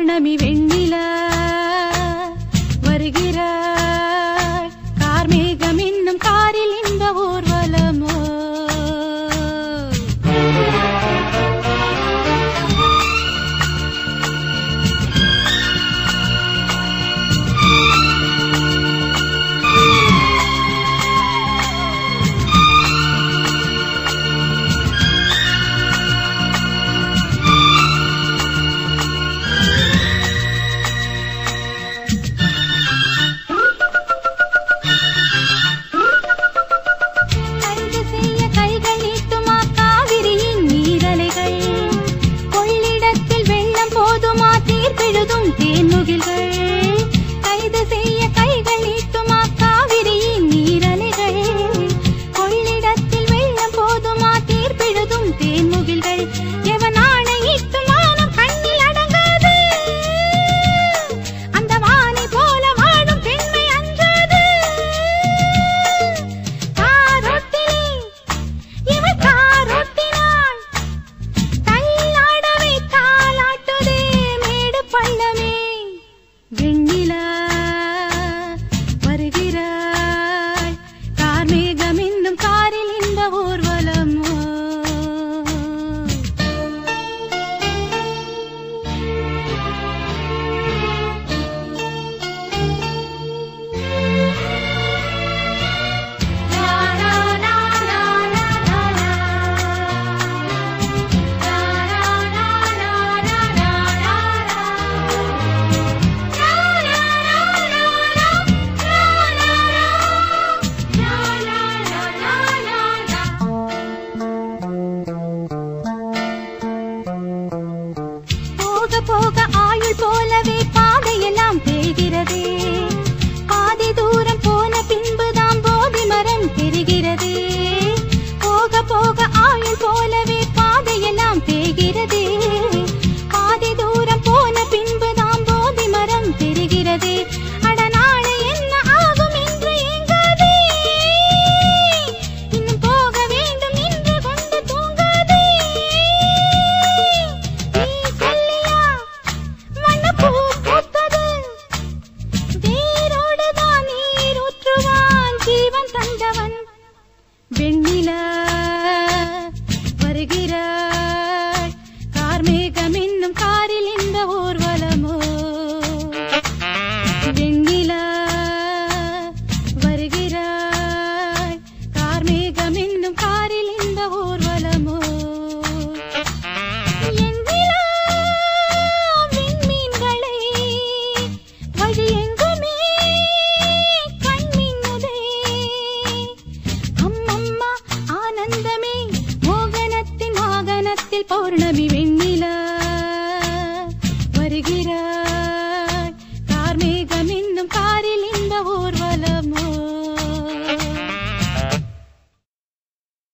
பௌர்ணமி வெண்ணிலா வருகிறாய் கார்மேகம் என்னும் காரில் இந்த ஊர்வலமோ போக ஆயுள் போலவே பாதையெல்லாம் தேய்கிறதே பாதி தூரம் போன பின்புதான் போதி மரம் தெரிகிறதே போக போக ஆயுள் போலவே பாதையெல்லாம் தேய்கிறதே பாதி தூரம் போன பின்புதான் போதி மரம் தெரிகிறதே அட நாளை என்ன ஆகும் என்று ஏங்காதே இன்னும் போக வேண்டும் என்று கொண்டு தூங்காதே வெண்ணிலா வருகிறாய் கார்மேகம் என்னும் காரில் இந்த ஊர்வலமோ வெண்ணிலா வருகிறாய் கார்மேகம் என்னும் காரில் இந்த ஊர்வலமோ எண்ணிலா விண்மீன்களை வழி எங்குமே கண்ணின்னதே ஆனந்தமே மோகனத்தின் வாகனத்தில் பௌர்ணமி